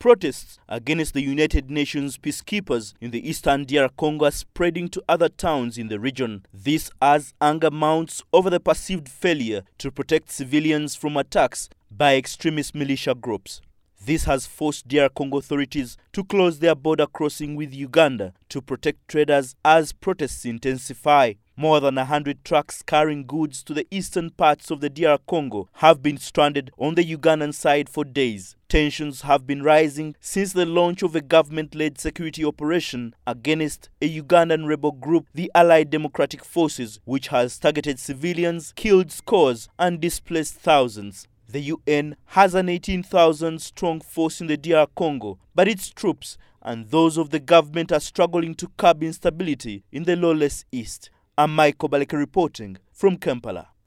Protests against the United Nations peacekeepers in the eastern DR Congo are spreading to other towns in the region. This as anger mounts over the perceived failure to protect civilians from attacks by extremist militia groups. This has forced DR Congo authorities to close their border crossing with Uganda to protect traders as protests intensify. More than 100 trucks carrying goods to the eastern parts of the DR Congo have been stranded on the Ugandan side for days. Tensions have been rising since the launch of a government-led security operation against a Ugandan rebel group, the Allied Democratic Forces, which has targeted civilians, killed scores, and displaced thousands. The UN has an 18,000-strong force in the DR Congo, but its troops and those of the government are struggling to curb instability in the lawless east. I'm Michael Baleke reporting from Kampala.